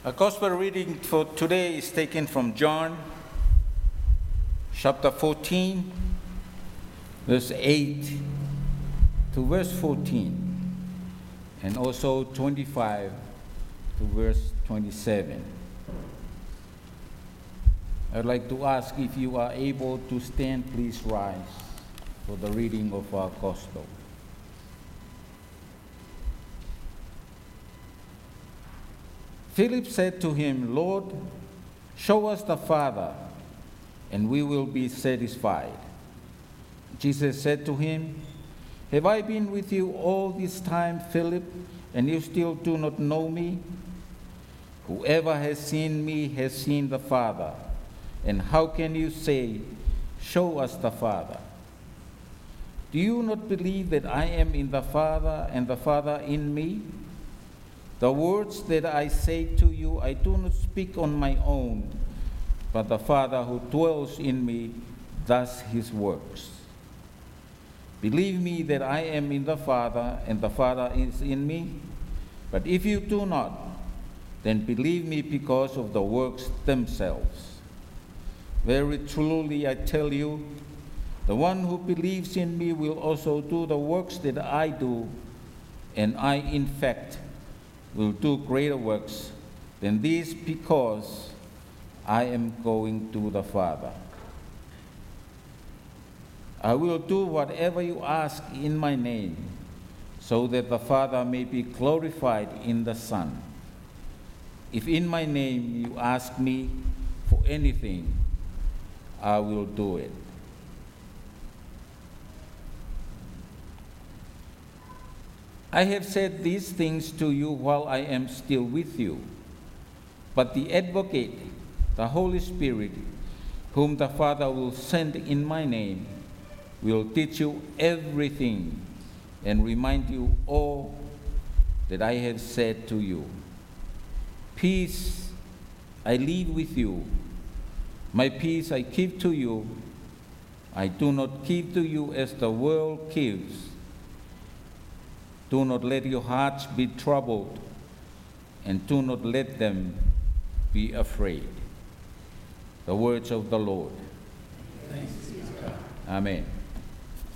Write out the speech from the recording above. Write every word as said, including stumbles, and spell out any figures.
Our gospel reading for today is taken from John chapter fourteen, verse eight to verse fourteen, and also twenty-five to verse twenty-seven. I'd like to ask if you are able to stand, please rise for the reading of our gospel. Philip said to him, "Lord, show us the Father, and we will be satisfied." Jesus said to him, "Have I been with you all this time, Philip, and you still do not know me? Whoever has seen me has seen the Father. And how can you say, 'Show us the Father'? Do you not believe that I am in the Father and the Father in me? The words that I say to you, I do not speak on my own, but the Father who dwells in me does his works. Believe me that I am in the Father and the Father is in me. But if you do not, then believe me because of the works themselves. Very truly I tell you, the one who believes in me will also do the works that I do, and I, in fact, will do greater works than these, because I am going to the Father. I will do whatever you ask in my name, so that the Father may be glorified in the Son. If in my name you ask me for anything, I will do it." I have said these things to you while I am still with you. But the Advocate, the Holy Spirit, whom the Father will send in my name, will teach you everything and remind you all that I have said to you. Peace I leave with you. My peace I give to you. I do not give to you as the world gives. Do not let your hearts be troubled, and do not let them be afraid. The words of the Lord. Thanks be to God. Amen.